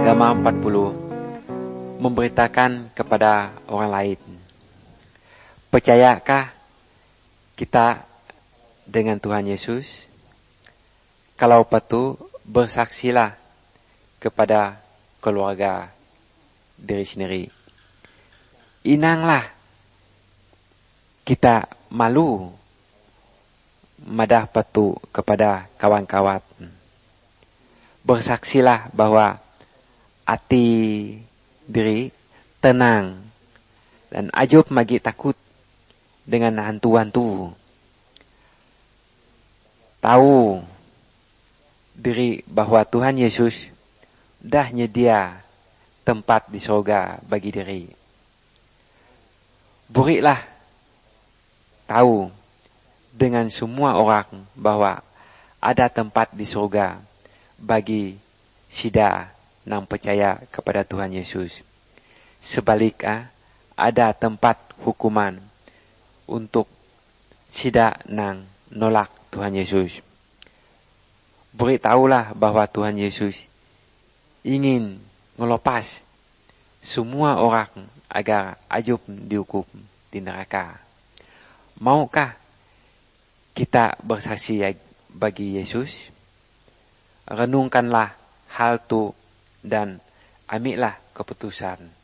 agama 40 memberitakan kepada orang lain. Percayakah kita dengan Tuhan Yesus? Kalau betul, bersaksilah kepada keluarga diri sendiri. Inanglah kita malu madah petu kepada kawan-kawan. Bersaksilah bahwa hati diri tenang dan ajub magi takut dengan hantu-hantu. Tahu diri bahwa Tuhan Yesus dah nyedia tempat di surga bagi diri. Berilah tahu dengan semua orang bahwa ada tempat di surga bagi sida yang percaya kepada Tuhan Yesus. Sebaliknya, ada tempat hukuman untuk sida yang nolak Tuhan Yesus. Beritahulah bahwa Tuhan Yesus ingin melepas semua orang agar ajub dihukum di neraka. Maukah kita bersaksi bagi Yesus? Renungkanlah hal itu dan ambillah keputusan.